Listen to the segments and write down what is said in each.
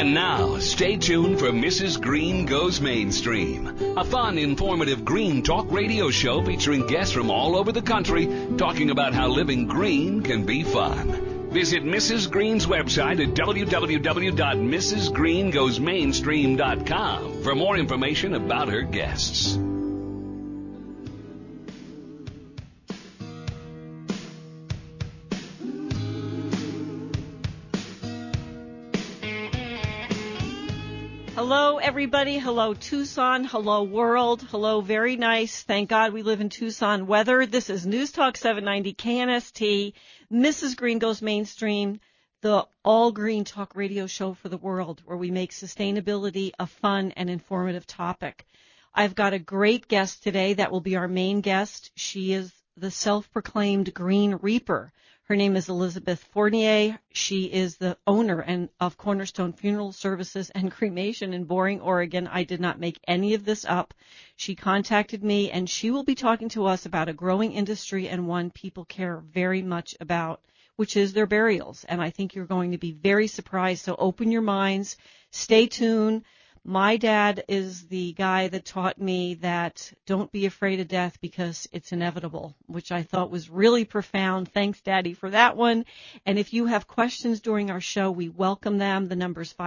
And now, stay tuned for Mrs. Green Goes Mainstream, a fun, informative green talk radio show featuring guests from all over the country talking about how living green can be fun. Visit Mrs. Green's website at www.mrsgreengoesmainstream.com for more information about her guests. Hello, everybody. Hello, Tucson. Hello, world. Hello, very nice. Thank God we live in Tucson weather. This is News Talk 790 KNST. Mrs. Green Goes Mainstream, the all-green talk radio show for the world, where we make sustainability a fun and informative topic. I've got a great guest today that will be our main guest. She is the self-proclaimed Green Reaper. Her name is Elizabeth Fournier. She is the owner of Cornerstone Funeral Services and Cremation in Boring, Oregon. I did not make any of this up. She contacted me, and she will be talking to us about a growing industry and one people care very much about, which is their burials. And I think you're going to be very surprised. So open your minds. Stay tuned. My dad is the guy that taught me that don't be afraid of death because it's inevitable, which I thought was really profound. Thanks, Daddy, for that one. And if you have questions during our show, we welcome them. The number is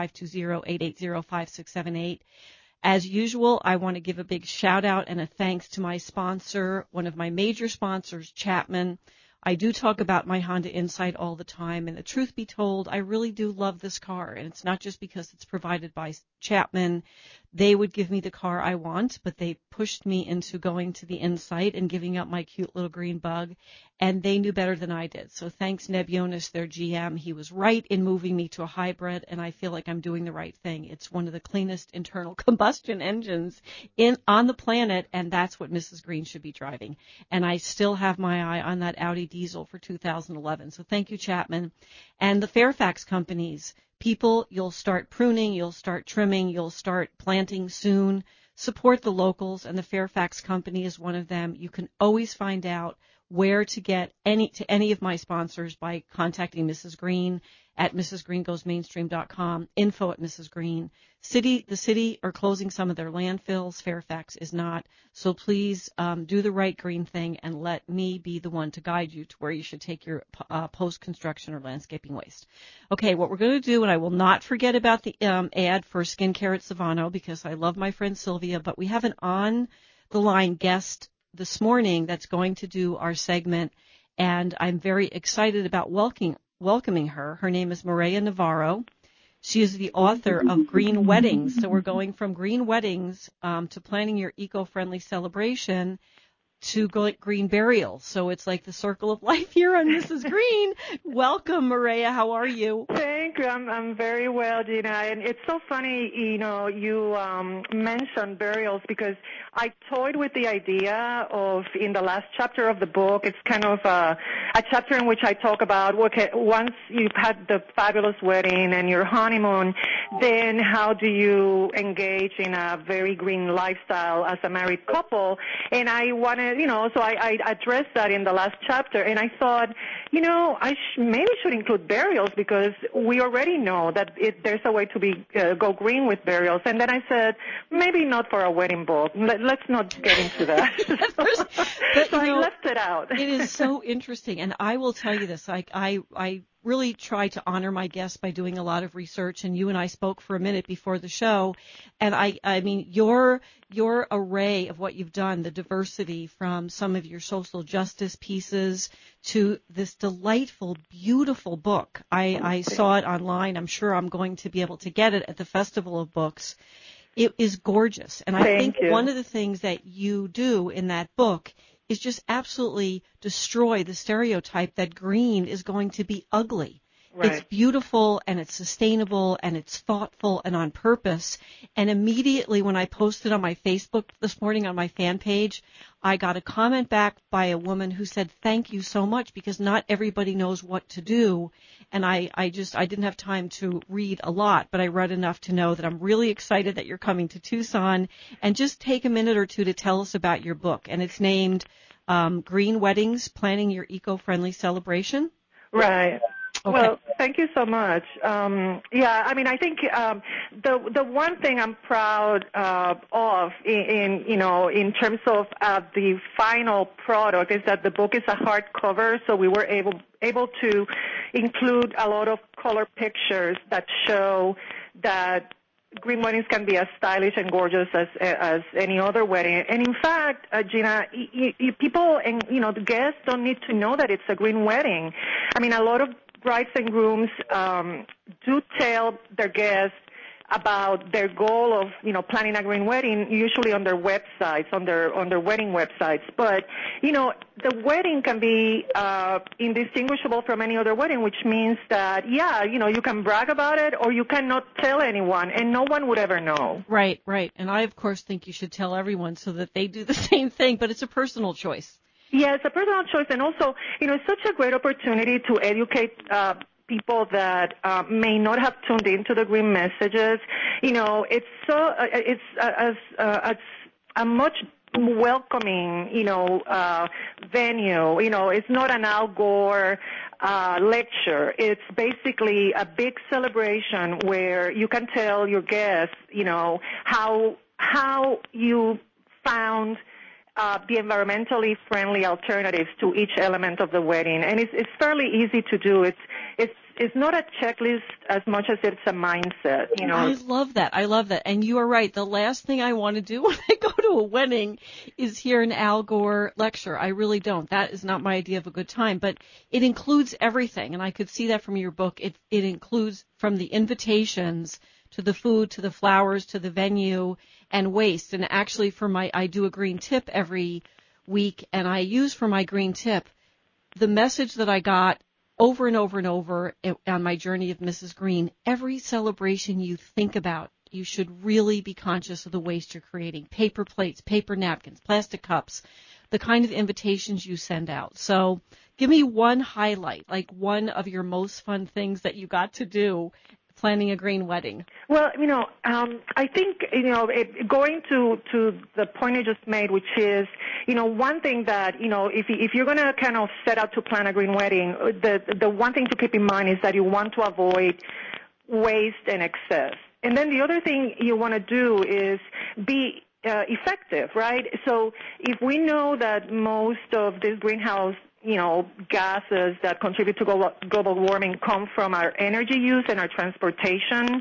520-880-5678. As usual, I want to give a big shout-out and a thanks to my sponsor, one of my major sponsors, Chapman. I do talk about my Honda Insight all the time, and the truth be told, I really do love this car, and it's not just because it's provided by Chapman. They would give me the car I want, but they pushed me into going to the Insight and giving up my cute little green Bug, and they knew better than I did. So thanks, Neb Jonas, their GM. He was right in moving me to a hybrid, and I feel like I'm doing the right thing. It's one of the cleanest internal combustion engines on the planet, and that's what Mrs. Green should be driving. And I still have my eye on that Audi diesel for 2011. So thank you, Chapman. And the Fairfax companies. People, you'll start pruning, you'll start trimming, you'll start planting soon. Support the locals, and the Fairfax company is one of them. You can always find out where to get any of my sponsors by contacting Mrs. Green at mrsgreengoesmainstream.com, info at Mrs. Green. The city are closing some of their landfills. Fairfax is not. So please do the right green thing and let me be the one to guide you to where you should take your post-construction or landscaping waste. Okay, what we're going to do, and I will not forget about the ad for skincare at Savano because I love my friend Sylvia, but we have an on-the-line guest this morning that's going to do our segment, and I'm very excited about welcoming her. Her name is Mireya Navarro. She is the author of Green Weddings. So we're going from green weddings to planning your eco-friendly celebration to green burial. So it's like the circle of life here on Mrs. Green. Welcome, Mireya. How are you? Thank you. I'm very well, Gina. And it's so funny, you mentioned burials because I toyed with the idea of, in the last chapter of the book, it's kind of a chapter in which I talk about, okay, once you've had the fabulous wedding and your honeymoon, then how do you engage in a very green lifestyle as a married couple? And I wanted, so I addressed that in the last chapter, and I thought, I maybe should include burials because we already know that there's a way to go green with burials. And then I said, maybe not for a wedding book. Let's not get into that. So I left it out. It is so interesting, and I will tell you this. I really try to honor my guests by doing a lot of research, and you and I spoke for a minute before the show, and I mean your array of what you've done, the diversity from some of your social justice pieces to this delightful, beautiful book. I saw it online. I'm sure I'm going to be able to get it at the Festival of Books. It is gorgeous, and I think one of the things that you do in that book is just absolutely destroy the stereotype that green is going to be ugly. Right. It's beautiful, and it's sustainable, and it's thoughtful and on purpose. And immediately when I posted on my Facebook this morning on my fan page, I got a comment back by a woman who said, thank you so much, because not everybody knows what to do. And I didn't have time to read a lot, but I read enough to know that I'm really excited that you're coming to Tucson. And just take a minute or two to tell us about your book. And it's named Green Weddings, Planning Your Eco-Friendly Celebration. Right. Okay. Well, thank you so much. I mean, I think the one thing I'm proud of in terms of the final product is that the book is a hardcover, so we were able to include a lot of color pictures that show that green weddings can be as stylish and gorgeous as any other wedding. And in fact, Gina, people and the guests don't need to know that it's a green wedding. I mean, a lot of brides and grooms do tell their guests about their goal of planning a green wedding, usually on their websites, on their wedding websites. But the wedding can be indistinguishable from any other wedding, which means that you can brag about it or you cannot tell anyone, and no one would ever know. Right. And I of course think you should tell everyone so that they do the same thing, but it's a personal choice. Yeah, it's a personal choice, and also it's such a great opportunity to educate people that may not have tuned into the green messages. It's a much welcoming, venue. It's not an Al Gore lecture. It's basically a big celebration where you can tell your guests, how you found the environmentally friendly alternatives to each element of the wedding, and it's fairly easy to do. It's not a checklist as much as it's a mindset. I love that. And you are right. The last thing I want to do when I go to a wedding is hear an Al Gore lecture. I really don't. That is not my idea of a good time. But it includes everything, and I could see that from your book. It includes from the invitations to the food, to the flowers, to the venue, and waste. And actually, I do a green tip every week, and I use for my green tip the message that I got over and over and over on my journey of Mrs. Green. Every celebration you think about, you should really be conscious of the waste you're creating. Paper plates, paper napkins, plastic cups, the kind of invitations you send out. So give me one highlight, like one of your most fun things that you got to do planning a green wedding. Well, I think, going to the point you just made, which is, one thing that, if you're going to kind of set out to plan a green wedding, the one thing to keep in mind is that you want to avoid waste and excess. And then the other thing you want to do is be effective, right? So if we know that most of these greenhouse gases that contribute to global warming come from our energy use and our transportation,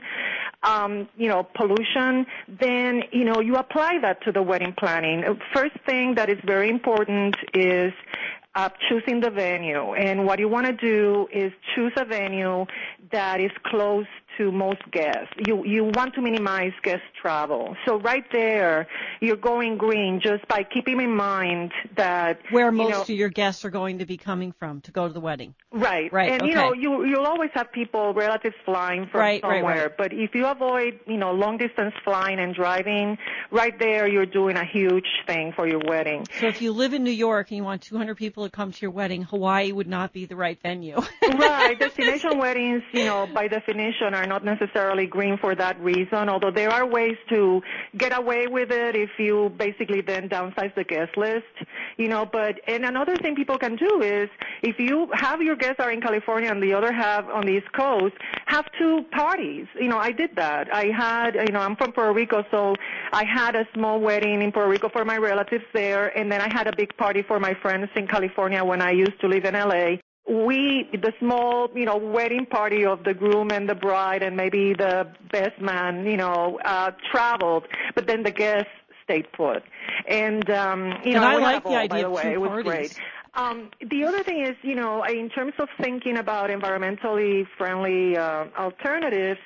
pollution, then, you apply that to the wedding planning. First thing that is very important is choosing the venue. And what you want to do is choose a venue that is close to most guests. You want to minimize guest travel. So right there, you're going green just by keeping in mind that where most of your guests are going to be coming from to go to the wedding. Right. And okay. You'll always have relatives flying from somewhere. Right. But if you avoid, long distance flying and driving, right there you're doing a huge thing for your wedding. So if you live in New York and you want 200 people to come to your wedding, Hawaii would not be the right venue. Right. Destination weddings, by definition, are not necessarily green for that reason, although there are ways to get away with it if you basically then downsize the guest list, and another thing people can do is if you have your guests are in California and the other half on the East Coast, have two parties. I did that. I had, I'm from Puerto Rico, so I had a small wedding in Puerto Rico for my relatives there, and then I had a big party for my friends in California when I used to live in LA. The small, wedding party of the groom and the bride and maybe the best man, traveled, but then the guests stayed put. And, and I like the idea of two parties. It was great. The other thing is, in terms of thinking about environmentally friendly alternatives,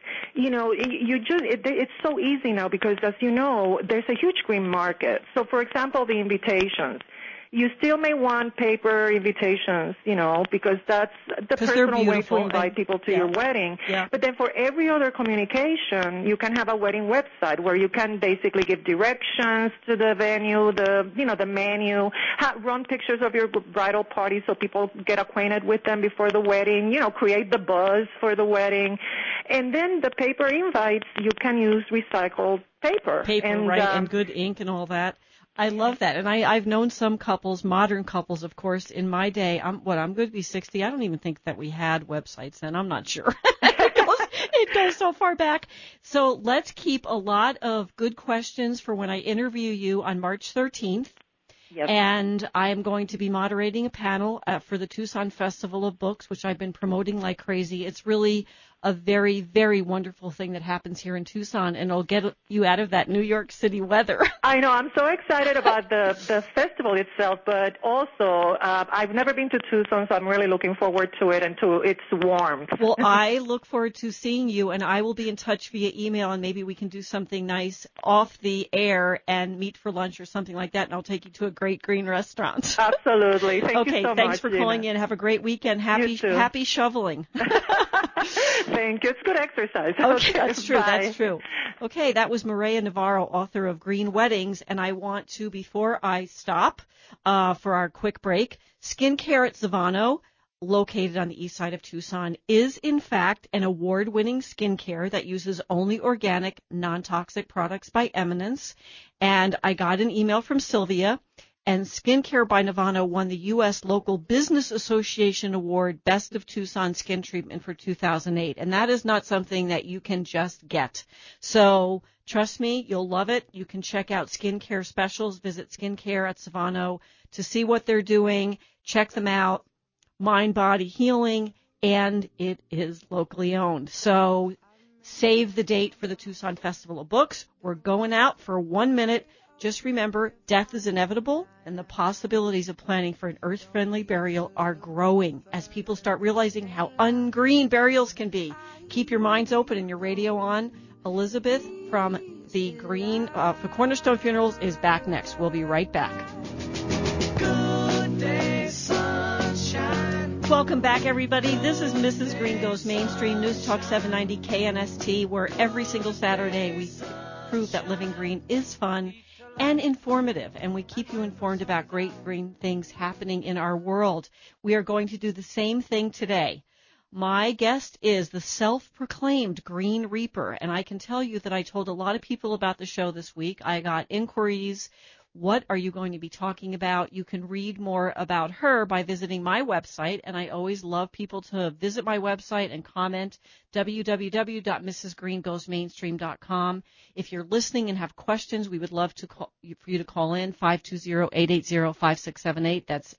it's so easy now because, as you know, there's a huge green market. So, for example, the invitations. You still may want paper invitations, because that's the personal way to invite people to your wedding. Yeah. But then for every other communication, you can have a wedding website where you can basically give directions to the venue, the menu, run pictures of your bridal party so people get acquainted with them before the wedding, create the buzz for the wedding. And then the paper invites, you can use recycled paper. And good ink and all that. I love that. And I've known some couples, modern couples, of course, in my day. I'm going to be 60. I don't even think that we had websites then. I'm not sure. It goes so far back. So let's keep a lot of good questions for when I interview you on March 13th. Yep. And I am going to be moderating a panel for the Tucson Festival of Books, which I've been promoting like crazy. It's really a very, very wonderful thing that happens here in Tucson, and it'll get you out of that New York City weather. I know. I'm so excited about the festival itself, but also I've never been to Tucson, so I'm really looking forward to it and to its warmth. Well, I look forward to seeing you, and I will be in touch via email, and maybe we can do something nice off the air and meet for lunch or something like that, and I'll take you to a great green restaurant. Absolutely. Thank you so much. Okay, thanks for Gina. calling in. Have a great weekend. Happy shoveling. Thank you. It's good exercise. Okay, that's true. Bye. That's true. Okay, that was Maria Navarro, author of Green Weddings, and I want to, before I stop for our quick break, Skincare at Zavano, located on the east side of Tucson, is in fact an award-winning skincare that uses only organic, non-toxic products by Eminence. And I got an email from Sylvia, and Skincare by Navano won the U.S. Local Business Association Award Best of Tucson Skin Treatment for 2008. And that is not something that you can just get. So trust me, you'll love it. You can check out skincare specials. Visit Skincare at Savano to see what they're doing. Check them out. Mind, body healing, and it is locally owned. So save the date for the Tucson Festival of Books. We're going out for 1 minute. Just remember, death is inevitable, and the possibilities of planning for an earth-friendly burial are growing as people start realizing how ungreen burials can be. Keep your minds open and your radio on. Elizabeth from the Green for Cornerstone Funerals is back next. We'll be right back. Good day, sunshine. Welcome back, everybody. This is Mrs. Green Goes Mainstream, News Talk 790 KNST, where every single Saturday we prove that living green is fun and informative, and we keep you informed about great green things happening in our world. We are going to do the same thing today. My guest is the self-proclaimed Green Reaper, and I can tell you that I told a lot of people about the show this week. I got inquiries. What are you going to be talking about? You can read more about her by visiting my website, and I always love people to visit my website and comment, www.mrsgreengoesmainstream.com. If you're listening and have questions, we would love to for you to call in, 520-880-5678. That's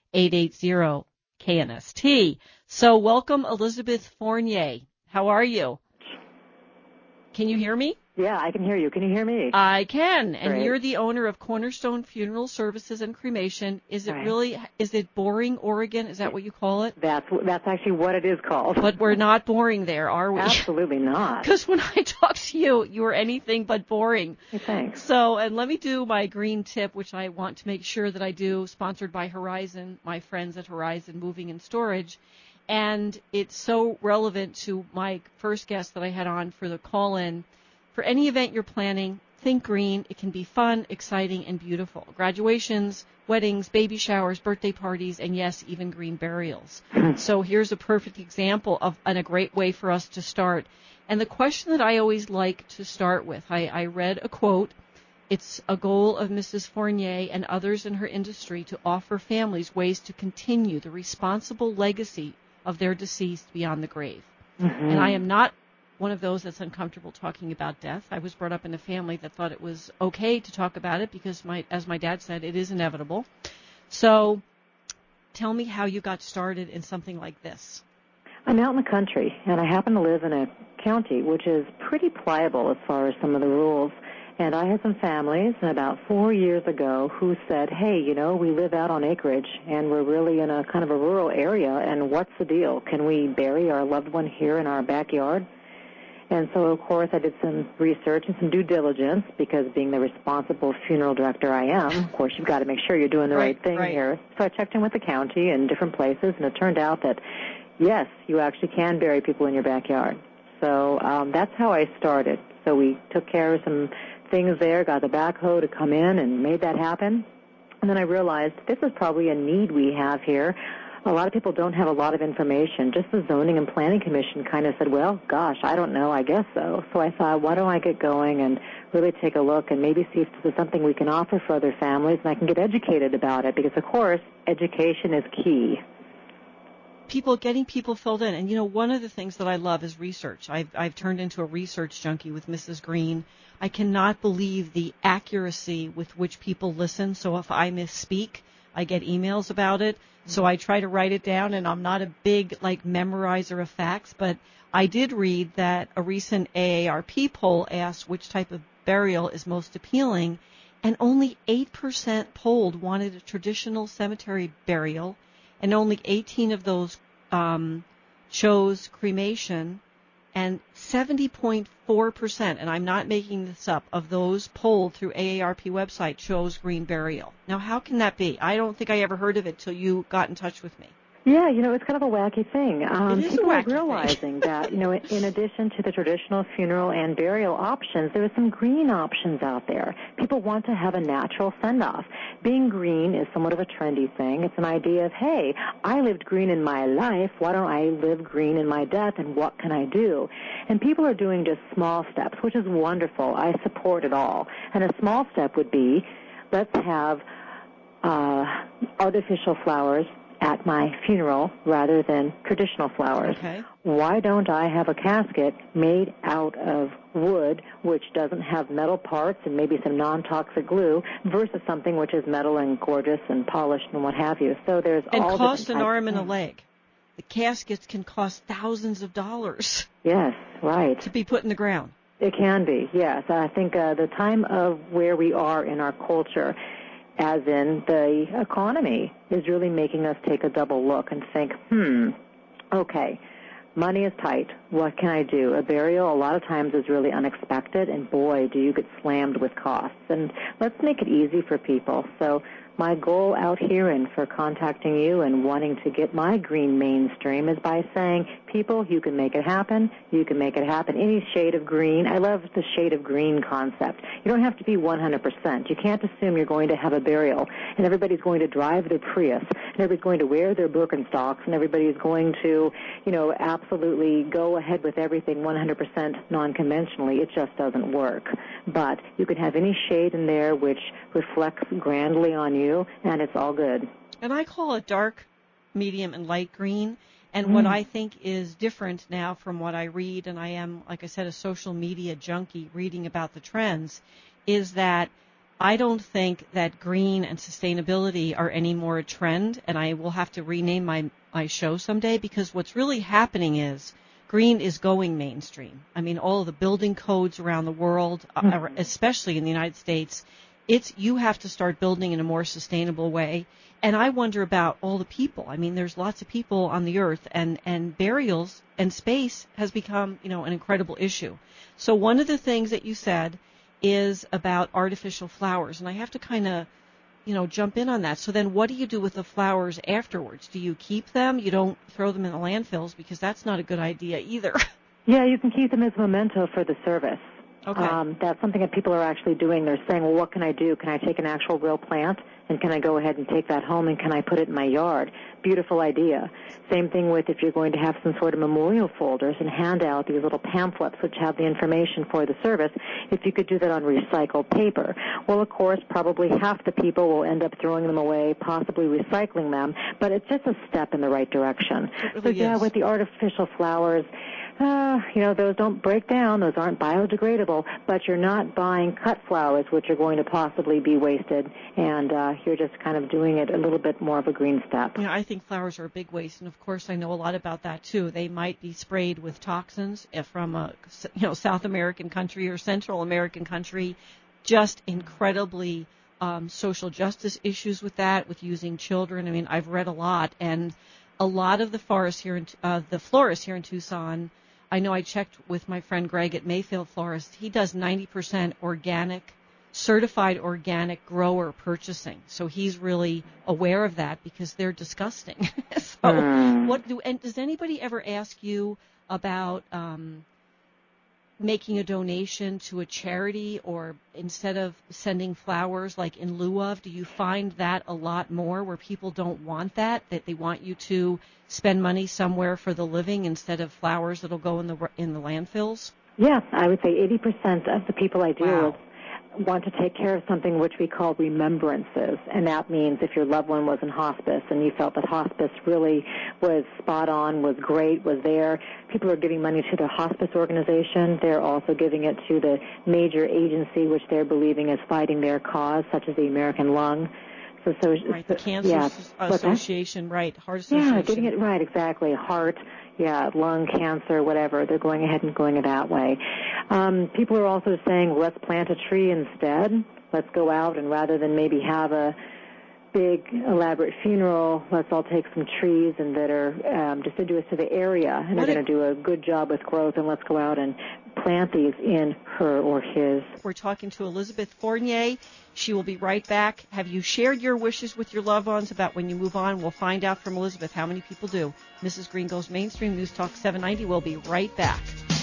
880-KNST. So welcome, Elizabeth Fournier. How are you? Can you hear me? Yeah, I can hear you. Can you hear me? I can. And Great. You're the owner of Cornerstone Funeral Services and Cremation. Is it Right. is it boring, Oregon? Is that what you call it? That's actually what it is called. But we're not boring there, are we? Absolutely not. Because when I talk to you, you are anything but boring. Hey, thanks. So, and let me do my green tip, which I want to make sure that I do, sponsored by Horizon, my friends at Horizon Moving and Storage. And it's so relevant to my first guest that I had on for the call-in. For any event you're planning, think green. It can be fun, exciting, and beautiful. Graduations, weddings, baby showers, birthday parties, and yes, even green burials. So here's a perfect example and a great way for us to start. And the question that I always like to start with, I read a quote. It's a goal of Mrs. Fournier and others in her industry to offer families ways to continue the responsible legacy of their deceased beyond the grave. Mm-hmm. And I am not one of those that's uncomfortable talking about death. I was brought up in a family that thought it was okay to talk about it because, as my dad said, it is inevitable. So tell me how you got started in something like this. I'm out in the country, and I happen to live in a county which is pretty pliable as far as some of the rules. And I had some families about 4 years ago who said, hey, we live out on acreage, and we're really in a kind of a rural area, and what's the deal? Can we bury our loved one here in our backyard? And so, of course, I did some research and some due diligence because being the responsible funeral director I am, of course, you've got to make sure you're doing the right thing here. So I checked in with the county and different places, and it turned out that, yes, you actually can bury people in your backyard. So that's how I started. So we took care of some things there, got the backhoe to come in and made that happen. And then I realized this is probably a need we have here. a lot of people don't have a lot of information. Just the Zoning and Planning Commission kind of said, well, gosh, I don't know, I guess so. So I thought, why don't I get going and really take a look and maybe see if there's something we can offer for other families, and I can get educated about it, because, of course, education is key. Getting people filled in. And, one of the things that I love is research. I've turned into a research junkie with Mrs. Green. I cannot believe the accuracy with which people listen. So if I misspeak, I get emails about it. So I try to write it down, and I'm not a big, memorizer of facts, but I did read that a recent AARP poll asked which type of burial is most appealing, and only 8% polled wanted a traditional cemetery burial, and only 18 of those chose cremation, and 70.4%, and I'm not making this up, of those polled through AARP website chose green burial. Now, how can that be? I don't think I ever heard of it till you got in touch with me. Yeah, it's kind of a wacky thing. It is people a wacky are realizing that, in addition to the traditional funeral and burial options, there are some green options out there. People want to have a natural send-off. Being green is somewhat of a trendy thing. It's an idea of, hey, I lived green in my life. Why don't I live green in my death, and what can I do? And people are doing just small steps, which is wonderful. I support it all. And a small step would be, let's have artificial flowers at my funeral rather than traditional flowers. Okay. Why don't I have a casket made out of wood, which doesn't have metal parts and maybe some non-toxic glue, versus something which is metal and gorgeous and polished and what have you? So there's and all cost an different arm and a types. leg. The caskets can cost thousands of dollars Yes, right. to be put in the ground. It can be, yes. I think the time of where we are in our culture, as in the economy, is really making us take a double look and think, okay, money is tight. What can I do? A burial a lot of times is really unexpected, and boy, do you get slammed with costs. And let's make it easy for people. So my goal out here and for contacting you and wanting to get my green mainstream is by saying, people, you can make it happen. You can make it happen. Any shade of green. I love the shade of green concept. You don't have to be 100%. You can't assume you're going to have a burial and everybody's going to drive their Prius and everybody's going to wear their Birkenstocks and everybody's going to, absolutely go ahead with everything 100% non-conventionally. It just doesn't work. But you can have any shade in there which reflects grandly on you, and it's all good. And I call it dark, medium, and light green. And what I think is different now from what I read, and I am, like I said, a social media junkie reading about the trends, is that I don't think that green and sustainability are any more a trend, and I will have to rename my show someday, because what's really happening is green is going mainstream. I mean, all of the building codes around the world, especially in the United States, you have to start building in a more sustainable way. And I wonder about all the people. I mean, there's lots of people on the earth, and burials and space has become, an incredible issue. So one of the things that you said is about artificial flowers, and I have to kind of, jump in on that. So then what do you do with the flowers afterwards? Do you keep them? You don't throw them in the landfills, because that's not a good idea either. Yeah, you can keep them as memento for the service. Okay. That's something that people are actually doing. They're saying, well, what can I do? Can I take an actual real plant, and can I go ahead and take that home, and can I put it in my yard? Beautiful idea. Same thing with if you're going to have some sort of memorial folders and hand out these little pamphlets which have the information for the service, if you could do that on recycled paper. Well, of course, probably half the people will end up throwing them away, possibly recycling them, but it's just a step in the right direction. It really is. With the artificial flowers, those don't break down. Those aren't biodegradable, but you're not buying cut flowers, which are going to possibly be wasted, and you're just kind of doing it a little bit more of a green step. I think flowers are a big waste, and of course I know a lot about that too. They might be sprayed with toxins from a South American country or Central American country. Just incredibly social justice issues with that, with using children. I mean, I've read a lot, and a lot of the florists here in Tucson. I know I checked with my friend Greg at Mayfield Florist. He does 90% organic, certified organic grower purchasing. So he's really aware of that, because they're disgusting. So and does anybody ever ask you about making a donation to a charity, or instead of sending flowers like in lieu of? Do you find that a lot more where people don't want that they want you to spend money somewhere for the living instead of flowers that'll go in the landfills? Yeah, I would say 80% of the people I deal Wow. with want to take care of something which we call remembrances, and that means if your loved one was in hospice and you felt that hospice really was spot on, was great, was there, people are giving money to the hospice organization. They're also giving it to the major agency which they're believing is fighting their cause, such as the American Lung. Right, the Cancer Association, right, Heart Association. Yeah, getting it right, exactly. Heart, lung cancer, whatever. They're going ahead and going it that way. People are also saying, let's plant a tree instead. Let's go out and rather than maybe have a big, elaborate funeral, let's all take some trees and that are deciduous to the area and are going to do a good job with growth, and let's go out and plant these in her or his. We're talking to Elizabeth Fournier. She will be right back. Have you shared your wishes with your loved ones about when you move on? We'll find out from Elizabeth how many people do. Mrs. Green Goes Mainstream, News Talk 790. We'll be right back.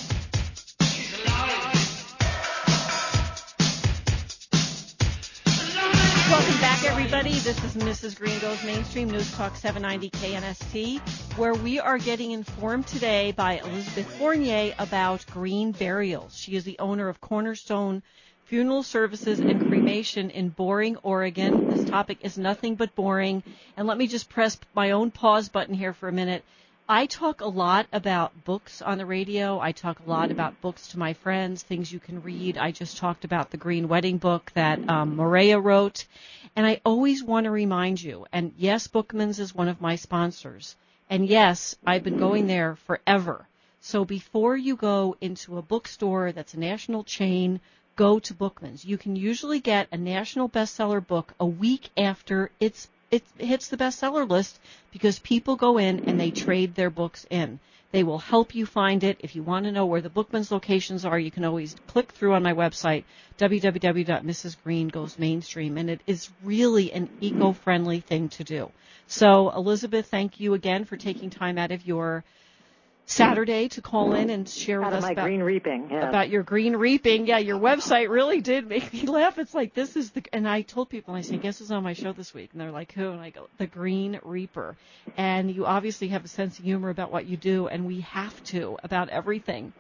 Welcome back, everybody. This is Mrs. Green Goes Mainstream, News Talk 790 KNST, where we are getting informed today by Elizabeth Fournier about green burials. She is the owner of Cornerstone Funeral Services and Cremation in Boring, Oregon. This topic is nothing but boring. And let me just press my own pause button here for a minute. I talk a lot about books on the radio. I talk a lot about books to my friends, things you can read. I just talked about the Green Wedding book that Maria wrote. And I always want to remind you, and yes, Bookman's is one of my sponsors. And yes, I've been going there forever. So before you go into a bookstore that's a national chain, go to Bookman's. You can usually get a national bestseller book a week after it hits the bestseller list because people go in and they trade their books in. They will help you find it. If you want to know where the Bookman's locations are, you can always click through on my website, www.mrsgreengoesmainstream, and it is really an eco-friendly thing to do. So, Elizabeth, thank you again for taking time out of your Saturday to call in and share with us about green reaping. Yeah. About your green reaping. Yeah, your website really did make me laugh. It's like, this is and I told people, I say, guess who's on my show this week? And they're like, who? And I go, the Green Reaper. And you obviously have a sense of humor about what you do, and we have to about everything.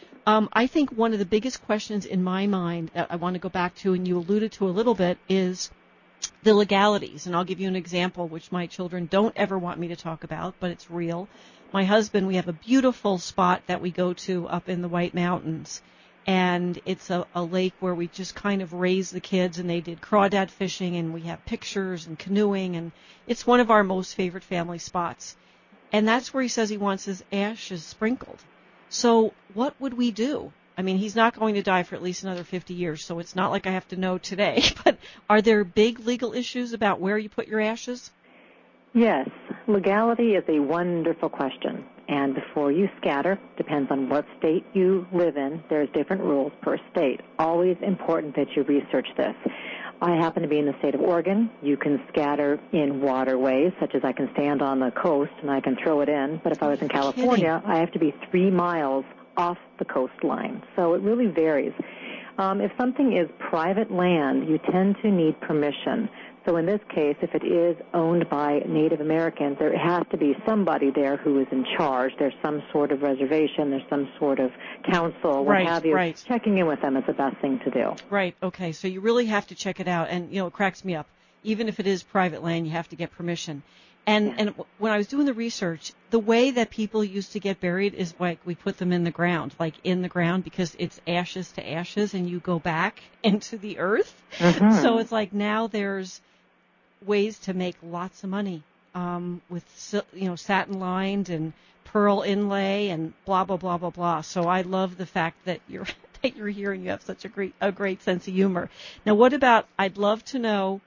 I think one of the biggest questions in my mind that I want to go back to, and you alluded to a little bit, is the legalities. And I'll give you an example, which my children don't ever want me to talk about, but it's real. My husband, we have a beautiful spot that we go to up in the White Mountains, and it's a lake where we just kind of raise the kids, and they did crawdad fishing, and we have pictures and canoeing, and it's one of our most favorite family spots. And that's where he says he wants his ashes sprinkled. So what would we do? I mean, he's not going to die for at least another 50 years, so it's not like I have to know today. But are there big legal issues about where you put your ashes? Yes, legality is a wonderful question. And before you scatter, depends on what state you live in, there's different rules per state. Always important that you research this. I happen to be in the state of Oregon. You can scatter in waterways, such as I can stand on the coast and I can throw it in. But if I was in California, I have to be 3 miles off the coastline. So it really varies. If something is private land, you tend to need permission. So in this case, if it is owned by Native Americans, there has to be somebody there who is in charge. There's some sort of reservation. There's some sort of council, what have you. Right. Checking in with them is the best thing to do. Right. Okay. So you really have to check it out. And, it cracks me up. Even if it is private land, you have to get permission. And when I was doing the research, the way that people used to get buried is like we put them in the ground, because it's ashes to ashes and you go back into the earth. Mm-hmm. So it's like now there's ways to make lots of money with satin lined and pearl inlay and blah blah blah blah blah. So I love the fact that you're here and you have such a great sense of humor. Now, what about? I'd love to know,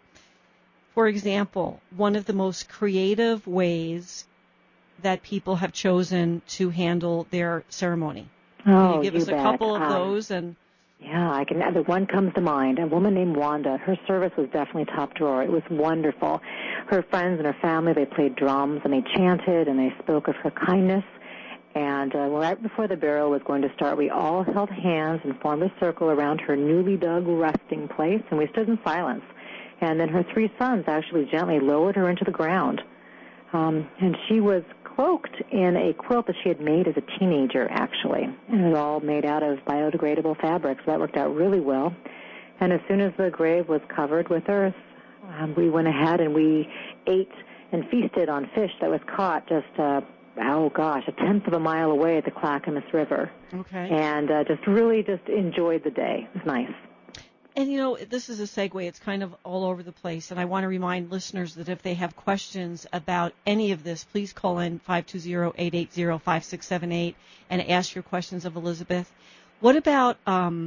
for example, one of the most creative ways that people have chosen to handle their ceremony. Can you give us a couple of those? Yeah, the one comes to mind. A woman named Wanda. Her service was definitely top drawer. It was wonderful. Her friends and her family, they played drums and they chanted and they spoke of her kindness. And right before the burial was going to start, we all held hands and formed a circle around her newly dug resting place, and we stood in silence. And then her 3 sons actually gently lowered her into the ground. And she was cloaked in a quilt that she had made as a teenager, actually. And it was all made out of biodegradable fabric, so that worked out really well. And as soon as the grave was covered with earth, we went ahead and we ate and feasted on fish that was caught just, a tenth of a mile away at the Clackamas River. Okay. And just really enjoyed the day. It was nice. And, you know, this is a segue. It's kind of all over the place. And I want to remind listeners that if they have questions about any of this, please call in 520-880-5678 and ask your questions of Elizabeth. What about, I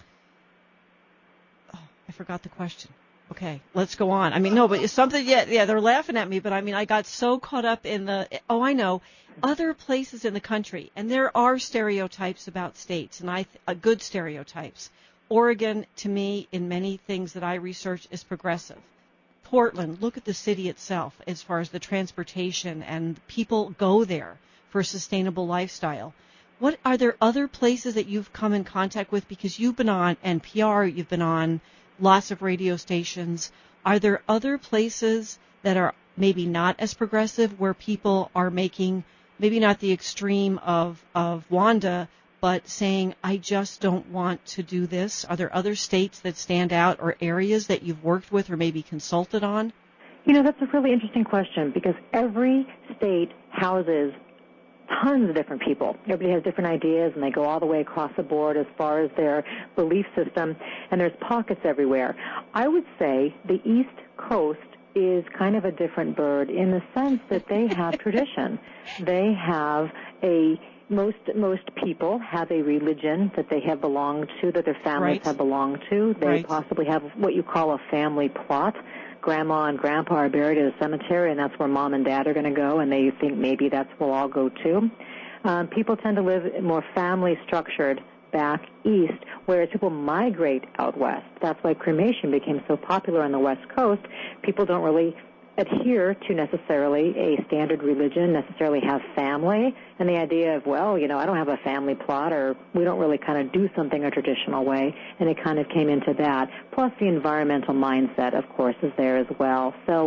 forgot the question. Okay, let's go on. I mean, no, but it's something, yeah, they're laughing at me, but I mean, I got so caught up in I know, other places in the country, and there are stereotypes about states, and good stereotypes. Oregon, to me, in many things that I research, is progressive. Portland, look at the city itself as far as the transportation, and people go there for a sustainable lifestyle. What are there other places that you've come in contact with? Because you've been on NPR, you've been on lots of radio stations. Are there other places that are maybe not as progressive where people are making maybe not the extreme of Wanda, but saying, I just don't want to do this? Are there other states that stand out or areas that you've worked with or maybe consulted on? You know, that's a really interesting question because every state houses tons of different people. Everybody has different ideas, and they go all the way across the board as far as their belief system, and there's pockets everywhere. I would say the East Coast is kind of a different bird in the sense that they have tradition. They have most people have a religion that they have belonged to, that their families have belonged to. They possibly have what you call a family plot. Grandma and Grandpa are buried at a cemetery, and that's where Mom and Dad are going to go, and they think maybe that's where we'll all go too. People tend to live more family-structured back east, whereas people migrate out west. That's why cremation became so popular on the West Coast. People don't really adhere to necessarily a standard religion, necessarily have family, and the idea of, well, you know, I don't have a family plot, or we don't really kind of do something a traditional way, and it kind of came into that. Plus the environmental mindset, of course, is there as well. So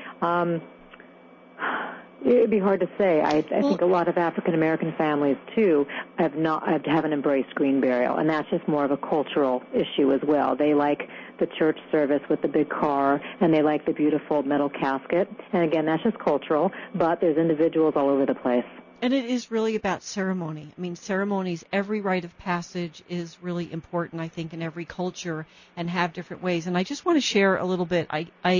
it would be hard to say. I think a lot of African-American families, too, haven't embraced green burial, and that's just more of a cultural issue as well. They like the church service with the big car, and they like the beautiful metal casket. And, again, that's just cultural, but there's individuals all over the place. And it is really about ceremony. I mean, ceremonies, every rite of passage is really important, I think, in every culture and have different ways. And I just want to share a little bit.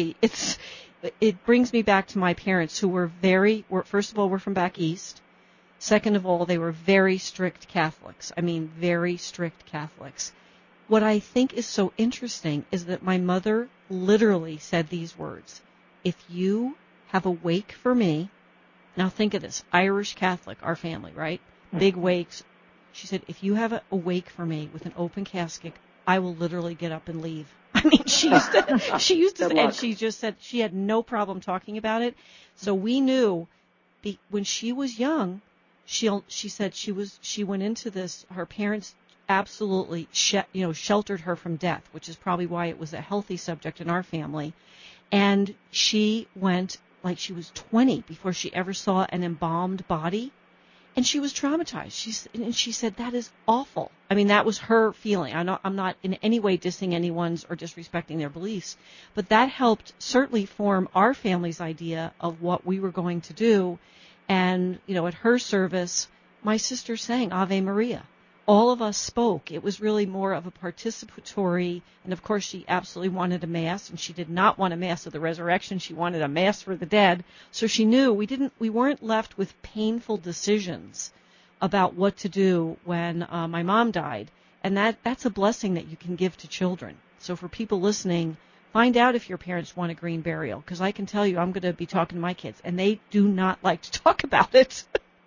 It brings me back to my parents, who were first of all, we're from back east. Second of all, they were very strict Catholics. I mean, very strict Catholics. What I think is so interesting is that my mother literally said these words: if you have a wake for me, now think of this, Irish Catholic, our family, right? Big wakes. She said, if you have a wake for me with an open casket, I will literally get up and leave. I mean, she used to, and she just said she had no problem talking about it. So we knew when she was young, she said she went into this, her parents absolutely sheltered her from death, which is probably why it was a healthy subject in our family. And she went like she was 20 before she ever saw an embalmed body, and she was traumatized. She said, that is awful. I mean, that was her feeling. I'm not in any way dissing anyone's or disrespecting their beliefs, but that helped certainly form our family's idea of what we were going to do. And, you know, at her service, my sister sang Ave Maria. All of us spoke. It was really more of a participatory, and of course she absolutely wanted a mass, and she did not want a mass of the resurrection. She wanted a mass for the dead. So she knew we weren't left with painful decisions about what to do when my mom died. And that's a blessing that you can give to children. So for people listening, find out if your parents want a green burial, because I can tell you I'm going to be talking to my kids, and they do not like to talk about it.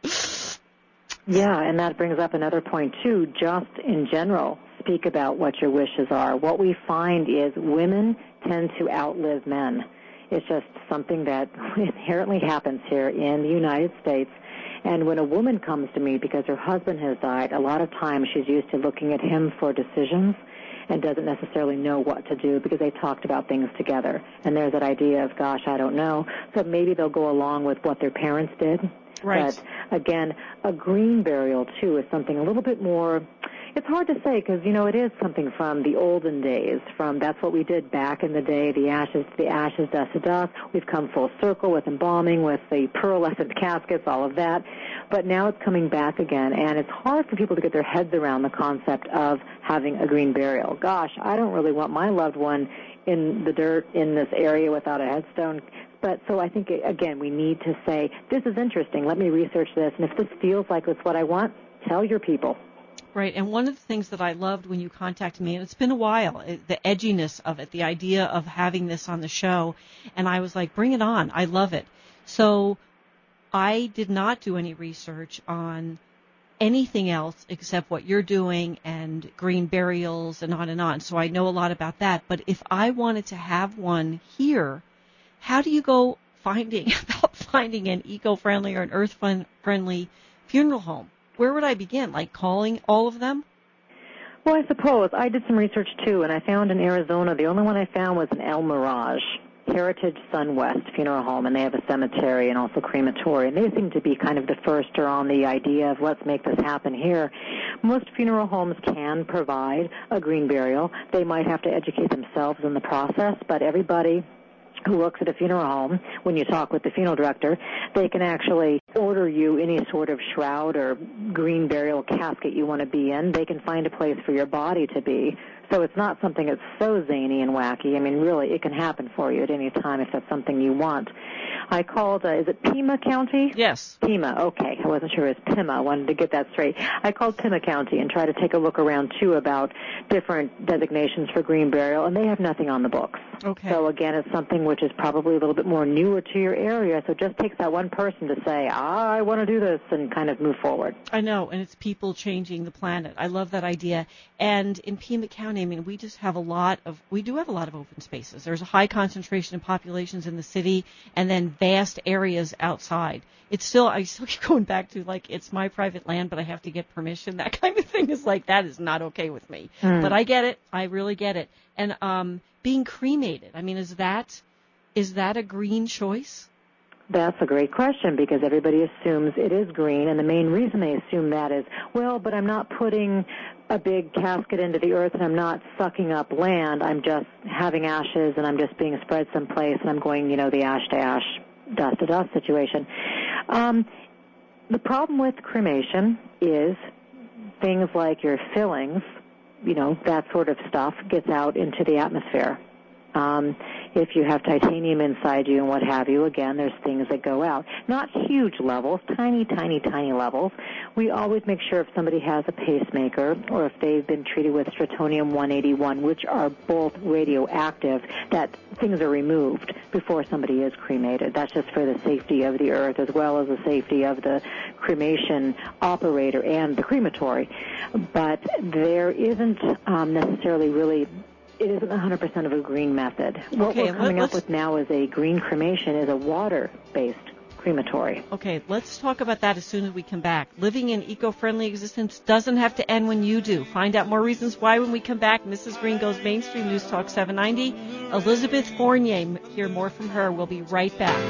Yeah, and that brings up another point, too. Just in general, speak about what your wishes are. What we find is women tend to outlive men. It's just something that inherently happens here in the United States. And when a woman comes to me because her husband has died, a lot of times she's used to looking at him for decisions and doesn't necessarily know what to do because they talked about things together. And there's that idea of, gosh, I don't know. So maybe they'll go along with what their parents did. Right. But, again, a green burial, too, is something a little bit more... It's hard to say because, it is something from the olden days, that's what we did back in the day, the ashes, dust to dust. We've come full circle with embalming, with the pearlescent caskets, all of that. But now it's coming back again, and it's hard for people to get their heads around the concept of having a green burial. Gosh, I don't really want my loved one in the dirt in this area without a headstone. But so I think, again, we need to say, this is interesting, let me research this, and if this feels like it's what I want, tell your people. Right, and one of the things that I loved when you contacted me, and it's been a while, the edginess of it, the idea of having this on the show, and I was like, bring it on, I love it. So I did not do any research on anything else except what you're doing and green burials and on and on, so I know a lot about that. But if I wanted to have one here, how do you go finding an eco-friendly or an earth-friendly funeral home? Where would I begin? Like calling all of them? Well, I suppose. I did some research, too, and I found in Arizona, the only one I found was in El Mirage, Heritage SunWest Funeral Home, and they have a cemetery and also crematory, and they seem to be kind of the first on the idea of let's make this happen here. Most funeral homes can provide a green burial. They might have to educate themselves in the process, but everybody who works at a funeral home, when you talk with the funeral director, they can actually order you any sort of shroud or green burial casket you want to be in. They can find a place for your body to be. So it's not something that's so zany and wacky. I mean, really, it can happen for you at any time if that's something you want. I called, is it Pima County? Yes. Pima, okay. I wasn't sure it was Pima. I wanted to get that straight. I called Pima County and tried to take a look around, too, about different designations for green burial, and they have nothing on the books. Okay. So, again, it's something which is probably a little bit more newer to your area, so it just takes that one person to say, I want to do this, and kind of move forward. I know, and it's people changing the planet. I love that idea. And in Pima County, I mean, we do have a lot of open spaces. There's a high concentration of populations in the city and then vast areas outside. I still keep going back to, like, it's my private land, but I have to get permission. That kind of thing is like, that is not okay with me. But I get it. I really get it. And being cremated, I mean, is that a green choice? That's a great question because everybody assumes it is green, and the main reason they assume that is, well, but I'm not putting a big casket into the earth and I'm not sucking up land. I'm just having ashes and I'm just being spread someplace and I'm going, the ash to ash, dust to dust situation. The problem with cremation is things like your fillings, that sort of stuff gets out into the atmosphere. If you have titanium inside you and what have you, again, there's things that go out. Not huge levels, tiny, tiny, tiny levels. We always make sure if somebody has a pacemaker or if they've been treated with strontium-181, which are both radioactive, that things are removed before somebody is cremated. That's just for the safety of the earth as well as the safety of the cremation operator and the crematory. But there isn't necessarily really... It isn't 100% of a green method. What we're coming up with now as a green cremation is a water-based crematory. Okay, let's talk about that as soon as we come back. Living an eco-friendly existence doesn't have to end when you do. Find out more reasons why when we come back. Mrs. Green Goes Mainstream, News Talk 790. Elizabeth Fournier, hear more from her. We'll be right back.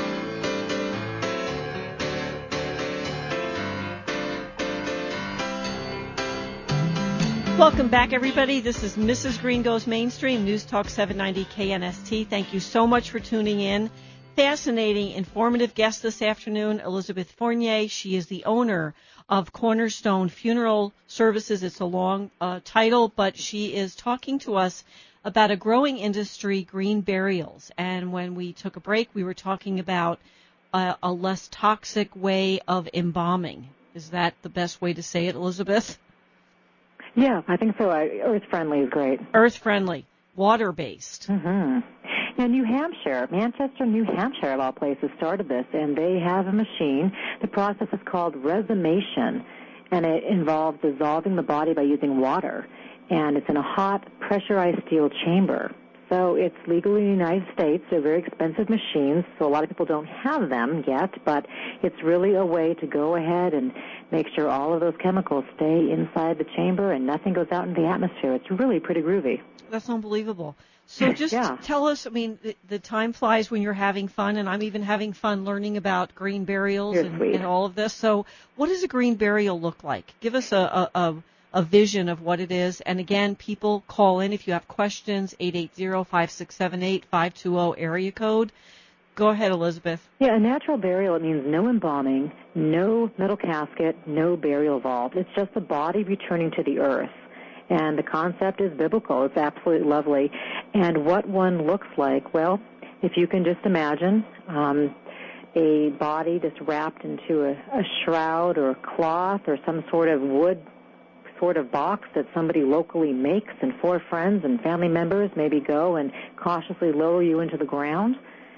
Welcome back, everybody. This is Mrs. Green Goes Mainstream, News Talk 790 KNST. Thank you so much for tuning in. Fascinating, informative guest this afternoon, Elizabeth Fournier. She is the owner of Cornerstone Funeral Services. It's a long title, but she is talking to us about a growing industry, green burials. And when we took a break, we were talking about a less toxic way of embalming. Is that the best way to say it, Elizabeth? Yeah, I think so. Earth-friendly is great. Earth-friendly, water-based. Mm-hmm. Yeah, New Hampshire, Manchester, New Hampshire, of all places, started this, and they have a machine. The process is called resumation, and it involves dissolving the body by using water, and it's in a hot, pressurized steel chamber. So it's legal in the United States. They're very expensive machines, so a lot of people don't have them yet, but it's really a way to go ahead and make sure all of those chemicals stay inside the chamber and nothing goes out into the atmosphere. It's really pretty groovy. That's unbelievable. So just tell us, I mean, the time flies when you're having fun, and I'm even having fun learning about green burials and all of this. So what does a green burial look like? Give us a vision of what it is. And again, people call in if you have questions, 880-5678, 520 area code. Go ahead, Elizabeth. Yeah, a natural burial, it means no embalming, no metal casket, no burial vault. It's just the body returning to the earth. And the concept is biblical. It's absolutely lovely. And what one looks like, well, if you can just imagine a body just wrapped into a shroud or a cloth or some sort of wood sort of box that somebody locally makes, and 4 friends and family members maybe go and cautiously lower you into the ground.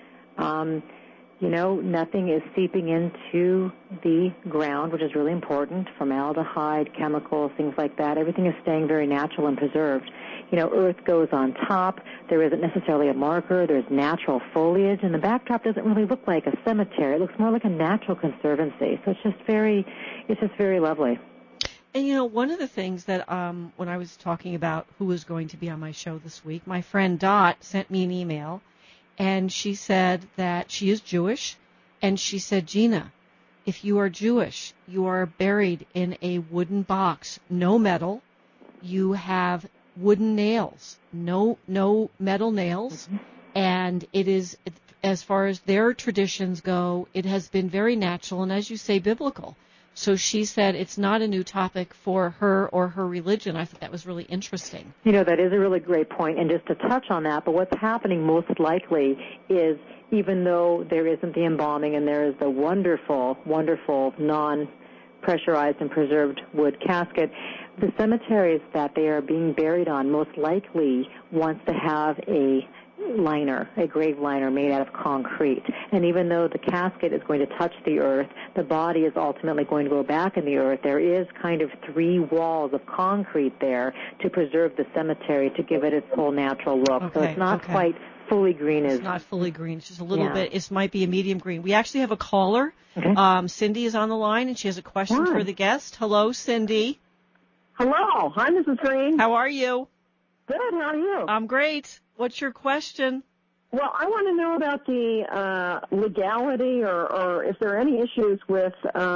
Nothing is seeping into the ground, which is really important. Formaldehyde, chemicals, things like that. Everything is staying very natural and preserved. Earth goes on top. There isn't necessarily a marker. There's natural foliage, and the backdrop doesn't really look like a cemetery. It looks more like a natural conservancy. So it's just very lovely. And, one of the things that when I was talking about who was going to be on my show this week, my friend Dot sent me an email, and she said that she is Jewish, and she said, Gina, if you are Jewish, you are buried in a wooden box, no metal. You have wooden nails, no metal nails, and it is, as far as their traditions go, it has been very natural and, as you say, biblical. So she said it's not a new topic for her or her religion. I thought that was really interesting. That is a really great point. And just to touch on that, but what's happening most likely is, even though there isn't the embalming and there is the wonderful, wonderful non-pressurized and preserved wood casket, the cemeteries that they are being buried on most likely wants to have a grave liner made out of concrete. And even though the casket is going to touch the earth, the body is ultimately going to go back in the earth. There is kind of 3 walls of concrete there to preserve the cemetery, to give it its whole natural look. Okay, so it's not quite fully green. It's not fully green. It's just a little bit. It might be a medium green. We actually have a caller. Okay. Cindy is on the line, and she has a question for the guest. Hello, Cindy. Hello. Hi, Mrs. Green. How are you? Good. How are you? I'm great. What's your question? Well, I want to know about the legality or if there are any issues with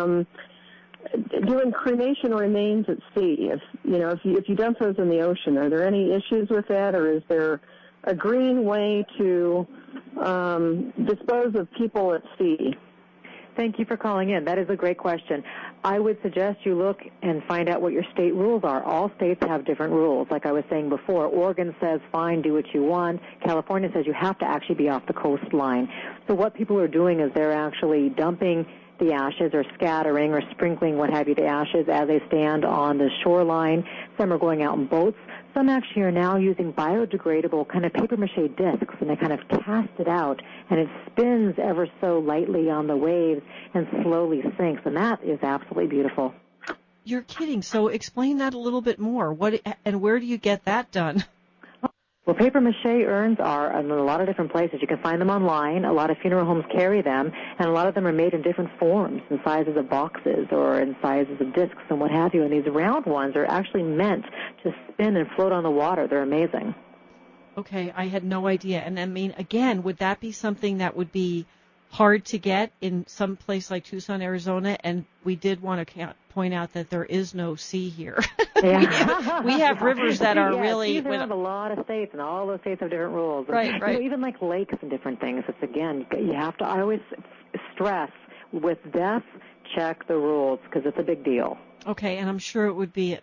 doing cremation remains at sea. If you dump those in the ocean, are there any issues with that, or is there a green way to dispose of people at sea? Thank you for calling in. That is a great question. I would suggest you look and find out what your state rules are. All states have different rules. Like I was saying before, Oregon says, fine, do what you want. California says you have to actually be off the coastline. So what people are doing is they're actually dumping the ashes or scattering or sprinkling, what have you, the ashes as they stand on the shoreline. Some are going out in boats. Some actually are now using biodegradable kind of papier-mâché discs, and they kind of cast it out, and it spins ever so lightly on the waves and slowly sinks, and that is absolutely beautiful. You're kidding. So explain that a little bit more. And where do you get that done? Well, papier-mâché urns are in a lot of different places. You can find them online. A lot of funeral homes carry them, and a lot of them are made in different forms, in sizes of boxes or in sizes of discs and what have you. And these round ones are actually meant to spin and float on the water. They're amazing. Okay, I had no idea. And I mean, again, would that be something that would be hard to get in some place like Tucson, Arizona? And we did want to point out that there is no sea here. Yeah. we have rivers that are really... We have a lot of states, and all those states have different rules. Right. Even like lakes and different things. It's, again, you have to, I always stress, with death, check the rules, because it's a big deal. Okay, and I'm sure it would be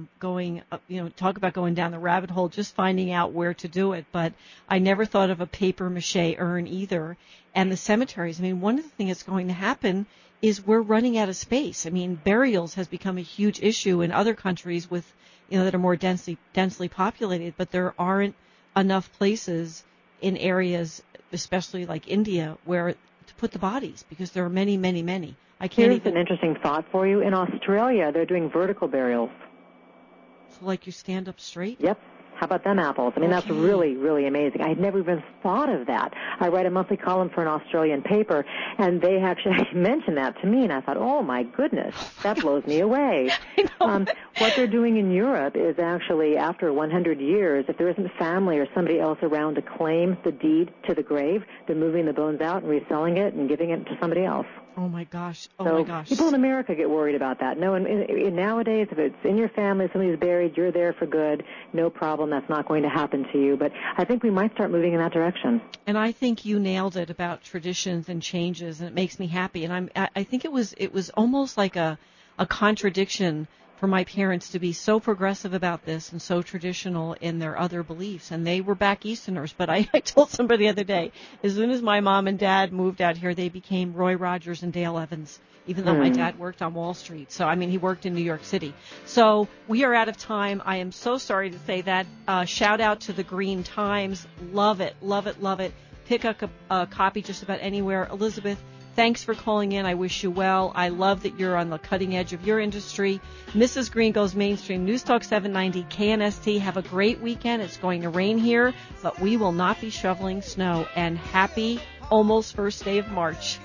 talk about going down the rabbit hole, just finding out where to do it. But I never thought of a papier-mâché urn either. And the cemeteries, I mean, one of the things that's going to happen is we're running out of space. I mean, burials has become a huge issue in other countries with, that are more densely populated, but there aren't enough places in areas, especially like India, where to put the bodies, because there are many, many, many. Here's an interesting thought for you. In Australia, they're doing vertical burials. So like you stand up straight? Yep. How about them apples? I mean, that's really, really amazing. I had never even thought of that. I write a monthly column for an Australian paper, and they actually mentioned that to me, and I thought, oh, my goodness, that blows me away. What they're doing in Europe is actually, after 100 years, if there isn't family or somebody else around to claim the deed to the grave, they're moving the bones out and reselling it and giving it to somebody else. Oh, my gosh. Oh, so my gosh. People in America get worried about that. No, and nowadays, if it's in your family, somebody's buried, you're there for good, no problem. That's not going to happen to you. But I think we might start moving in that direction. And I think you nailed it about traditions and changes, and it makes me happy. And I think it was almost like a contradiction for my parents to be so progressive about this and so traditional in their other beliefs. And they were back Easterners. But I told somebody the other day, as soon as my mom and dad moved out here, they became Roy Rogers and Dale Evans, even though my dad worked on Wall Street. So, I mean, he worked in New York City. So we are out of time. I am so sorry to say that. Shout out to the Green Times. Love it, love it, love it. Pick up a copy just about anywhere. Elizabeth, thanks for calling in. I wish you well. I love that you're on the cutting edge of your industry. Mrs. Green Goes Mainstream, News Talk 790, KNST. Have a great weekend. It's going to rain here, but we will not be shoveling snow. And happy almost first day of March.